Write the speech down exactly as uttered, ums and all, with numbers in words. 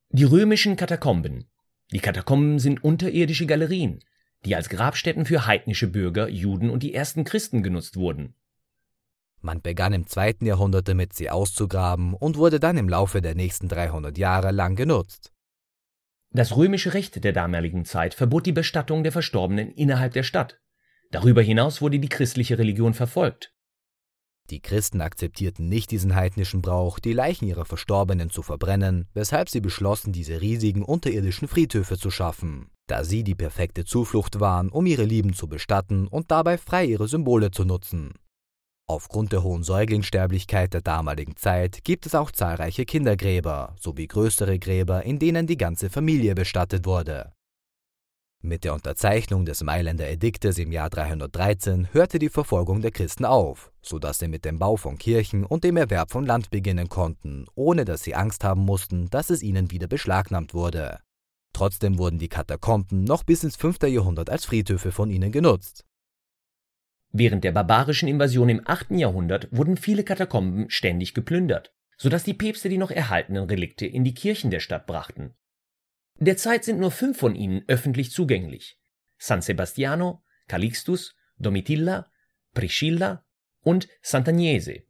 Die römischen Katakomben. Die Katakomben sind unterirdische Galerien, die als Grabstätten für heidnische Bürger, Juden und die ersten Christen genutzt wurden. Man begann im zweiten Jahrhundert damit, sie auszugraben und wurde dann im Laufe der nächsten dreihundert Jahre lang genutzt. Das römische Recht der damaligen Zeit verbot die Bestattung der Verstorbenen innerhalb der Stadt. Darüber hinaus wurde die christliche Religion verfolgt. Die Christen akzeptierten nicht diesen heidnischen Brauch, die Leichen ihrer Verstorbenen zu verbrennen, weshalb sie beschlossen, diese riesigen unterirdischen Friedhöfe zu schaffen, da sie die perfekte Zuflucht waren, um ihre Lieben zu bestatten und dabei frei ihre Symbole zu nutzen. Aufgrund der hohen Säuglingssterblichkeit der damaligen Zeit gibt es auch zahlreiche Kindergräber sowie größere Gräber, in denen die ganze Familie bestattet wurde. Mit der Unterzeichnung des Mailänder Ediktes im Jahr dreihundertdreizehn hörte die Verfolgung der Christen auf, sodass sie mit dem Bau von Kirchen und dem Erwerb von Land beginnen konnten, ohne dass sie Angst haben mussten, dass es ihnen wieder beschlagnahmt wurde. Trotzdem wurden die Katakomben noch bis ins fünfte Jahrhundert als Friedhöfe von ihnen genutzt. Während der barbarischen Invasion im achten Jahrhundert wurden viele Katakomben ständig geplündert, sodass die Päpste die noch erhaltenen Relikte in die Kirchen der Stadt brachten. Derzeit sind nur fünf von ihnen öffentlich zugänglich: San Sebastiano, Calixtus, Domitilla, Priscilla und Sant'Agnese.